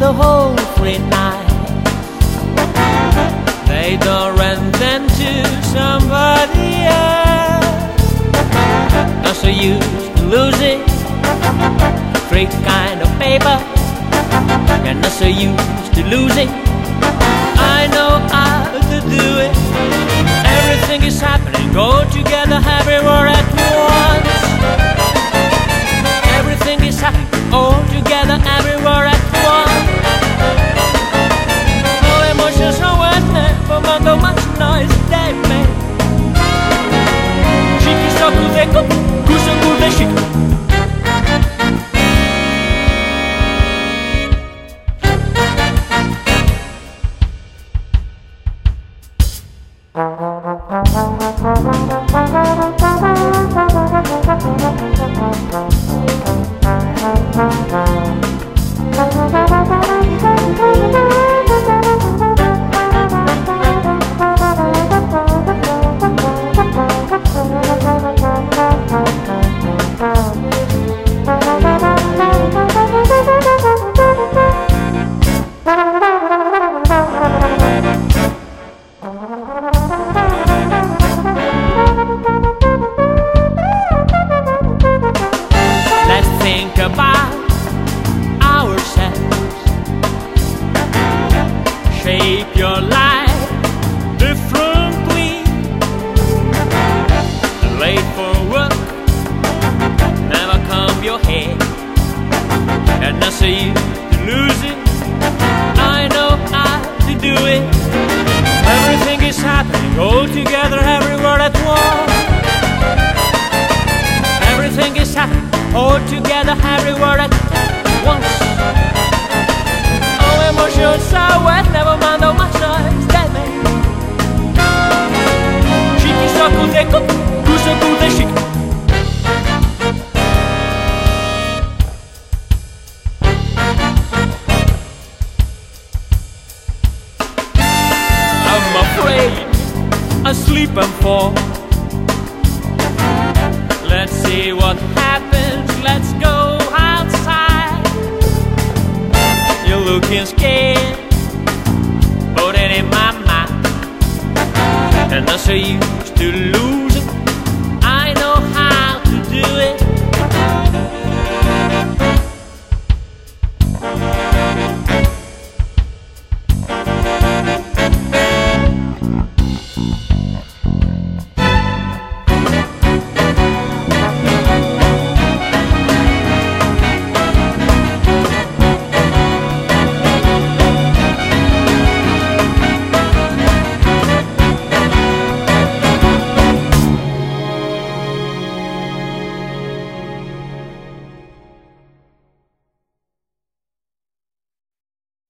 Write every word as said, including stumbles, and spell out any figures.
the whole free night. They don't rent them to somebody else. Not so used to losing free kind of paper. You're not so used to losing. I know how to do it. Everything is happening, go together everywhere at once. Everything is happening, all together everywhere at once. No emotions, no words, never mind how much noise they make. Shiki soku deku, kusoku de shiki. About ourselves, shape your life differently. Late for work, never comb your hair, and not so you to lose it. I know how to do it. Everything is happening all together everywhere at once. Everything is happening all together everywhere at once. Oh, emotions are wet, never mind how much noise they make. Shiki soku deku, kusoku de shiki. I'm afraid I sleep and fall. Let's see what happens, let's go outside. You're looking scared, put it in my mind. And I so used to lose